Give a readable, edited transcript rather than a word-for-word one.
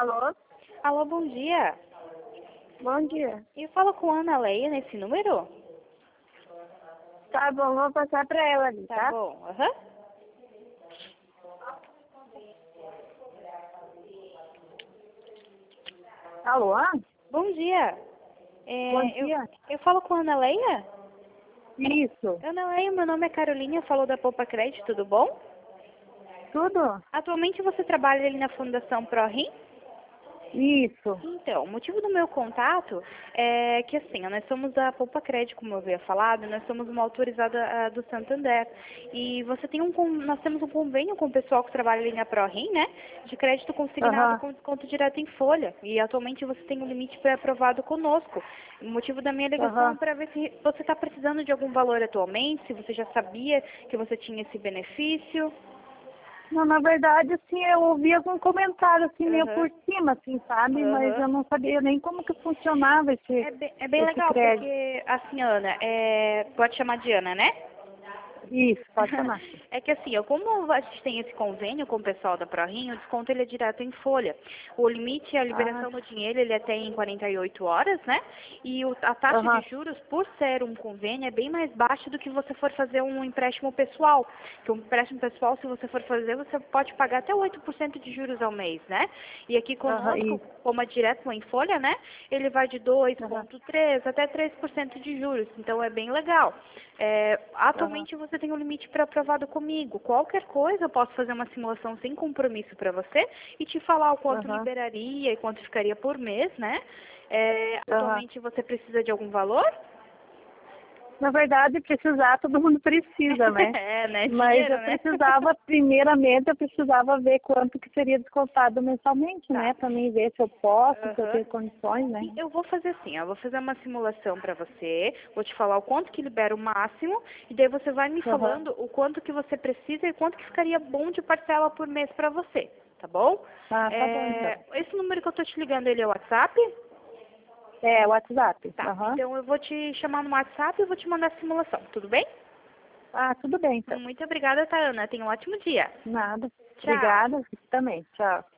Alô? Alô, bom dia. Bom dia. Eu falo com a Ana Leia nesse número? Tá bom, vou passar pra ela ali, Tá tá? bom, aham. Alô? Bom dia. Bom Eu, dia. eu falo com a Ana Leia? Isso. Ana Leia, meu nome é Carolina, eu falo da Poupa Crédito, tudo bom? Tudo? Atualmente você trabalha ali na Fundação ProRim? Isso. Então, o motivo do meu contato é que, assim, nós somos da Poupa Crédito, como eu havia falado, nós somos uma autorizada do Santander. E nós temos um convênio com o pessoal que trabalha ali na ProRim, né? De crédito consignado Aham. com desconto direto em folha. E atualmente você tem um limite pré-aprovado conosco. O motivo da minha ligação é Aham. para ver se você está precisando de algum valor atualmente, se você já sabia que você tinha esse benefício. Não, na verdade, assim, eu ouvi algum comentário, assim, meio Aham, por cima, assim, sabe? Mas aham. eu não sabia nem como que funcionava É bem esse legal, crédito. porque, assim, Ana, pode chamar de Ana, né? Isso, pode chamar. É que assim, como a gente tem esse convênio com o pessoal da ProRim, o desconto ele é direto em folha. O limite, a Ah, liberação do dinheiro, ele é até em 48 horas, né? E a taxa de aham, juros, por ser um convênio, é bem mais baixa do que você for fazer um empréstimo pessoal. Que um empréstimo pessoal, se você for fazer, você pode pagar até 8% de juros ao mês, né? E aqui aham, conosco, isso. como é direto em folha, né? Ele vai de Aham, 2,3 até 3% de juros. Então é bem legal. aham, Atualmente você tem um limite pré-aprovado comigo. Qualquer coisa eu posso fazer uma simulação sem compromisso para você e te falar o quanto aham, liberaria e quanto ficaria por mês, né? aham. Atualmente você precisa de algum valor? Na verdade, precisar, todo mundo precisa, né? É, né? Mas Dinheiro, eu né? precisava, primeiramente, eu precisava ver quanto que seria descontado mensalmente, Tá. né? Para mim ver se eu posso, se eu Aham. tenho condições, né? E eu vou fazer assim, eu vou fazer uma simulação para você, vou te falar o quanto que libera o máximo, e daí você vai me Aham. falando o quanto que você precisa e quanto que ficaria bom de parcela por mês para você, tá bom? Ah, tá bom, então. Esse número que eu tô te ligando, ele é o WhatsApp? É, WhatsApp. Tá, Aham. então eu vou te chamar no WhatsApp e vou te mandar a simulação, tudo bem? Ah, tudo bem, então. Muito obrigada, tá, Ana? Tenha um ótimo dia. Nada. Tchau. Obrigada. Você também. Tchau.